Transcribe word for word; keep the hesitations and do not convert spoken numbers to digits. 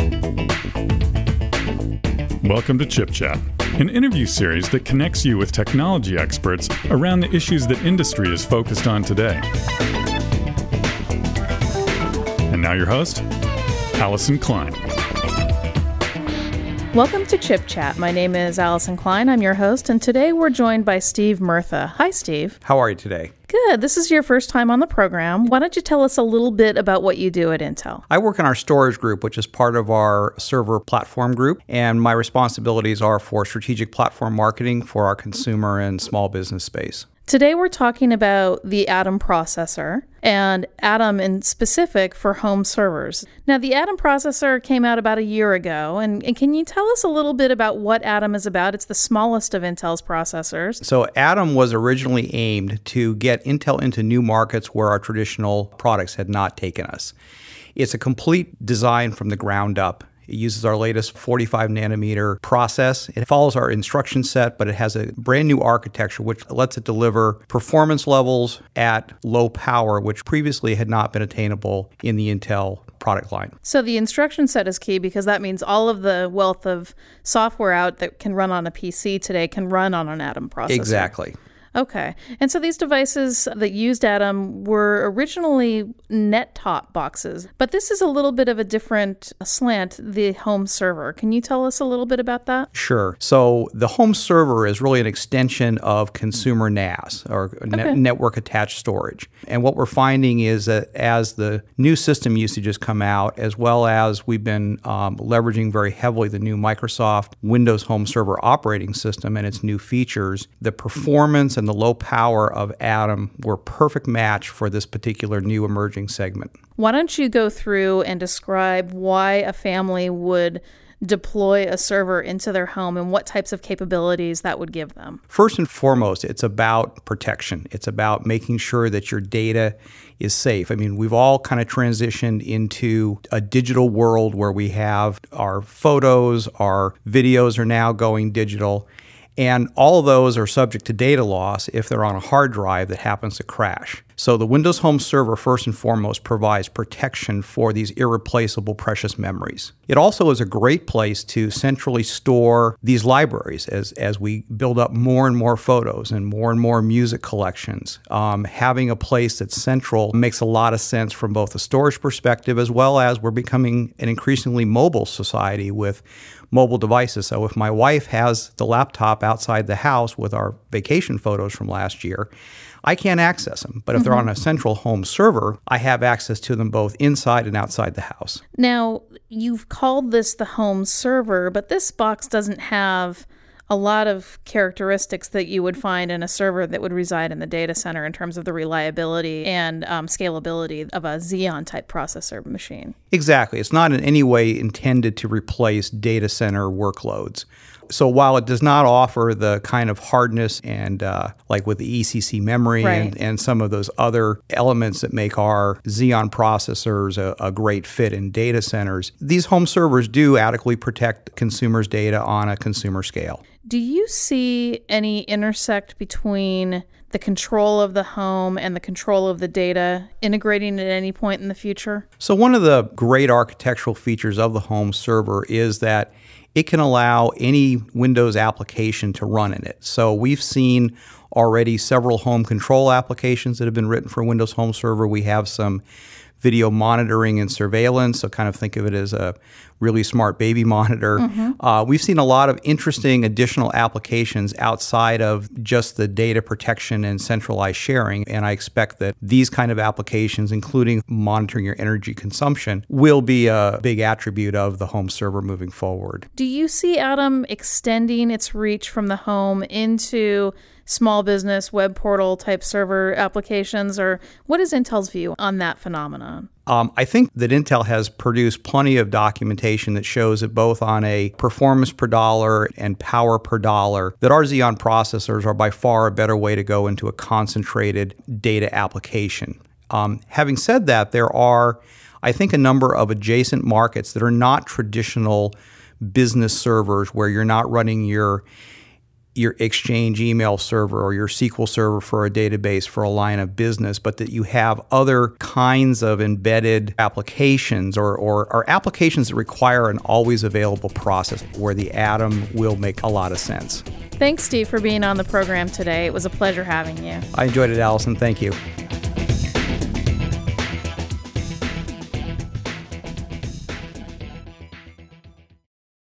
Welcome to Chip Chat, an interview series that connects you with technology experts around the issues that industry is focused on today. And now your host, Allison Klein. Welcome to Chip Chat. My name is Allison Klein. I'm your host, and today we're joined by Steve Murtha. Hi, Steve. How are you today? Good. This is your first time on the program. Why don't you tell us a little bit about what you do at Intel? I work in our storage group, which is part of our server platform group, and my responsibilities are for strategic platform marketing for our consumer and small business space. Today we're talking about the Atom processor, and Atom in specific for home servers. Now, the Atom processor came out about a year ago, and, and can you tell us a little bit about what Atom is about? It's the smallest of Intel's processors. So Atom was originally aimed to get Intel into new markets where our traditional products had not taken us. It's a complete design from the ground up. It uses our latest forty-five nanometer process. It follows our instruction set, but it has a brand new architecture which lets it deliver performance levels at low power, which previously had not been attainable in the Intel product line. So the instruction set is key because that means all of the wealth of software out that can run on a P C today can run on an Atom processor. Exactly. Okay. And so these devices that used Atom were originally net-top boxes, but this is a little bit of a different slant, the home server. Can you tell us a little bit about that? Sure. So the home server is really an extension of consumer N A S, or okay. ne- network-attached storage. And what we're finding is that as the new system usages come out, as well as we've been um, leveraging very heavily the new Microsoft Windows Home Server operating system and its new features, the performance and the low power of Atom were a perfect match for this particular new emerging segment. Why don't you go through and describe why a family would deploy a server into their home and what types of capabilities that would give them? First and foremost, it's about protection. It's about making sure that your data is safe. I mean, we've all kind of transitioned into a digital world where we have our photos, our videos are now going digital. And all of those are subject to data loss if they're on a hard drive that happens to crash. So the Windows Home Server, first and foremost, provides protection for these irreplaceable precious memories. It also is a great place to centrally store these libraries as, as we build up more and more photos and more and more music collections. Um, having a place that's central makes a lot of sense from both a storage perspective as well as we're becoming an increasingly mobile society with mobile devices. So if my wife has the laptop outside the house with our vacation photos from last year, I can't access them. But if mm-hmm. they're on a central home server, I have access to them both inside and outside the house. Now, you've called this the home server, but this box doesn't have a lot of characteristics that you would find in a server that would reside in the data center in terms of the reliability and um, scalability of a Xeon-type processor machine. Exactly. It's not in any way intended to replace data center workloads. So while it does not offer the kind of hardness and uh, like with the E C C memory right. and, and some of those other elements that make our Xeon processors a, a great fit in data centers, these home servers do adequately protect consumers' data on a consumer scale. Do you see any intersect between the control of the home and the control of the data integrating at any point in the future? So one of the great architectural features of the home server is that it can allow any Windows application to run in it. So we've seen already several home control applications that have been written for Windows Home Server. We have some video monitoring and surveillance, so kind of think of it as a really smart baby monitor. Mm-hmm. Uh, we've seen a lot of interesting additional applications outside of just the data protection and centralized sharing, and I expect that these kind of applications, including monitoring your energy consumption, will be a big attribute of the home server moving forward. Do you see Atom extending its reach from the home into small business, web portal type server applications, or what is Intel's view on that phenomenon? Um, I think that Intel has produced plenty of documentation that shows that both on a performance per dollar and power per dollar, that our Xeon processors are by far a better way to go into a concentrated data application. Um, having said that, there are, I think, a number of adjacent markets that are not traditional business servers where you're not running your your Exchange email server or your S Q L server for a database for a line of business, but that you have other kinds of embedded applications or, or, or applications that require an always available process where the Atom will make a lot of sense. Thanks, Steve, for being on the program today. It was a pleasure having you. I enjoyed it, Allison. Thank you.